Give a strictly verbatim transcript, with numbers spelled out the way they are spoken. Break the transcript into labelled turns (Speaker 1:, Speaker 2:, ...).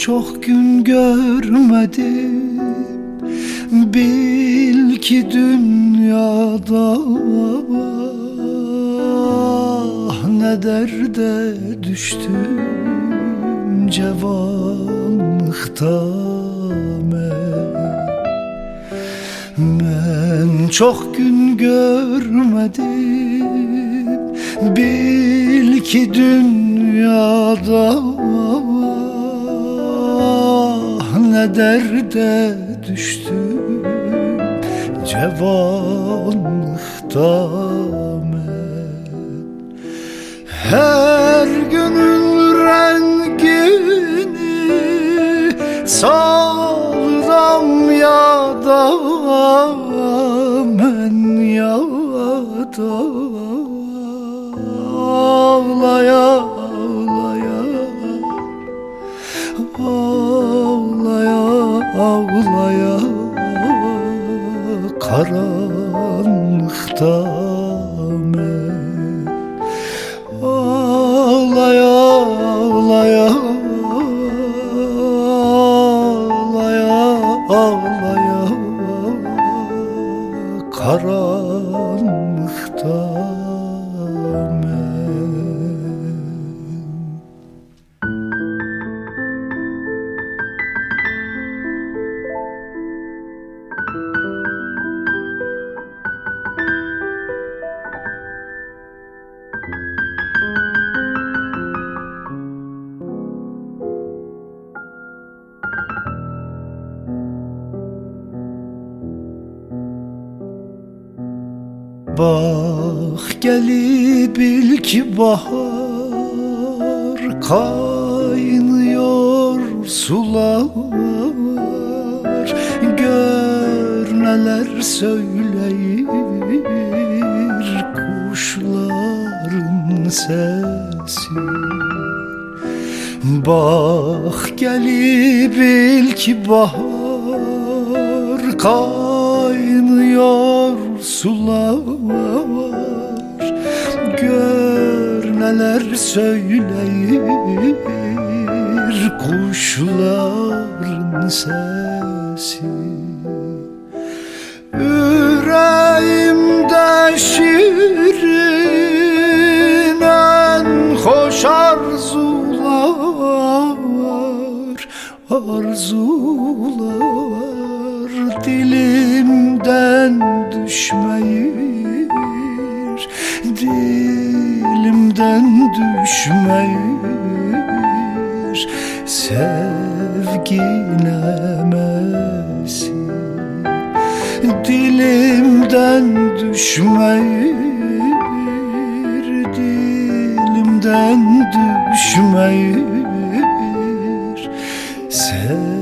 Speaker 1: çok gün görmedim, bil ki dünyada ne derde düştüm cavanlıkta men. Men çok gün görmedim, bil ki dünyada ne derde düştüm cavanlıkta men. Her günün rengini salıram yada men, yada ağlaya ağlaya ağlaya ağlaya karanlıkta men. Ağlaya ağlaya ağlaya ağlaya karanlıkta men. Bak gelip bil ki bahar kaynıyor sular, gör neler söyleyir kuşların sesi. Bak gelip bil ki bahar kaynıyor sular, gör neler söyleyir kuşların sesi. Yüreğimde şirin en hoş arzular, arzular dilimden düşmeyir, dilimden düşmeyir sevgi nemesi. Dilimden düşmeyir, dilimden düşmeyir sevgi